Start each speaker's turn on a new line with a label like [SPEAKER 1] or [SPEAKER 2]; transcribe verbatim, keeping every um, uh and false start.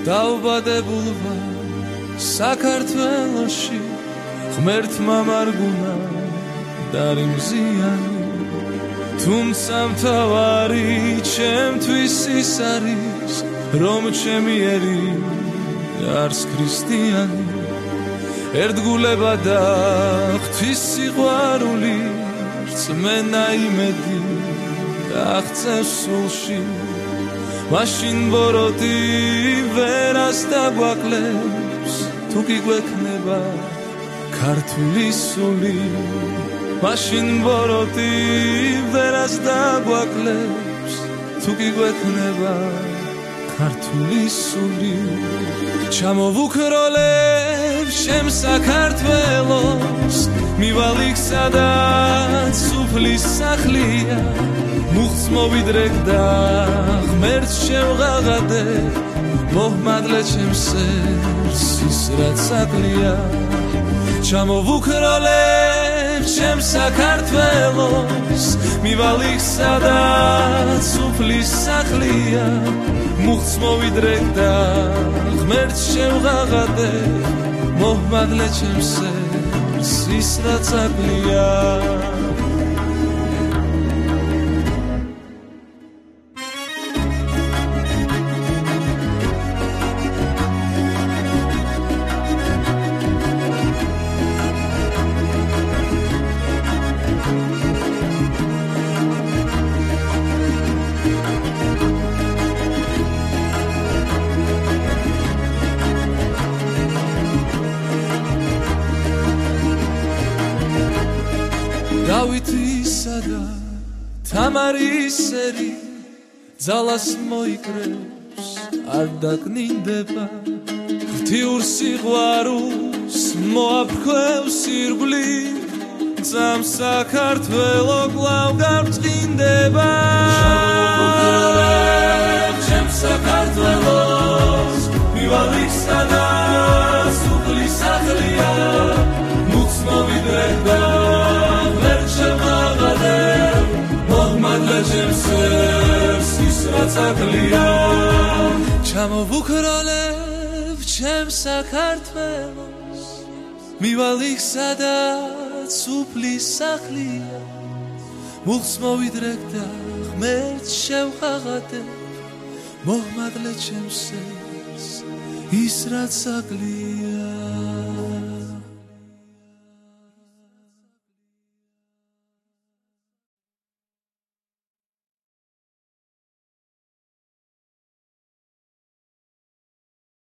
[SPEAKER 1] დავბადებულ ვარ საქართველოში, ღმერთმა მარგუნა დარიმზიანი, თუმცა მთავარი ჩემთვის ის არის, რომ ჩემი ერი არს ქრისტიანი, ერთგულება და ღვთის სიყვარული რწმენა იმედი აღწევს სულში, მაშინ ბოროტი ვერას დაგვაკლებს, თუ კი გვექნება ქართული სული, მაშინ ბოროტი ვერას დაგვაკლებს, თუ კი გვექნება ქართული სული. ჩამოვუქროლებ ჩემ საქართველოს, მივალ იქ სადაც სუფლის სახლია, მუხტს მოვიდრეკ და ღმერთს შევღაღადებ, მოჰმადლე ჩემს სერს ის რაც აკლია. ჩამოვუქროლებ ჩემ საქართველოს, მივალ იქ სადაც სუფლის სახლია, მუხტს მოვიდრეკ და ღმერთს შევღაღადებ, მოჰმადლე ჩემს სერს ის რაც აკლია. დავითისა და თამარის სერი ძალას მოიკრებს, არ დაკნინდება, ღვთიურ სიყვარულს მოაფრქვევს ირგვლივ, ძამ საქართველო კვლავ გაბრწყინდება. ჩამოვუქროლებ ჩემ საქართველოს, მივალ იქ სადაც სუფლის სახლია, მუხტს მოვიდრეკ და მოჰმადლე ჩემს სერს ის რაც აკლია. ჩამოვუქროლებ ჩემ საქართველოს, მივალ იქ სადაც სუფლის სახლია, მუხტს მოვიდრეკ და ღმერთს შევღაღადებ, მოჰმადლე ჩემს სერს ის რაც აკლია.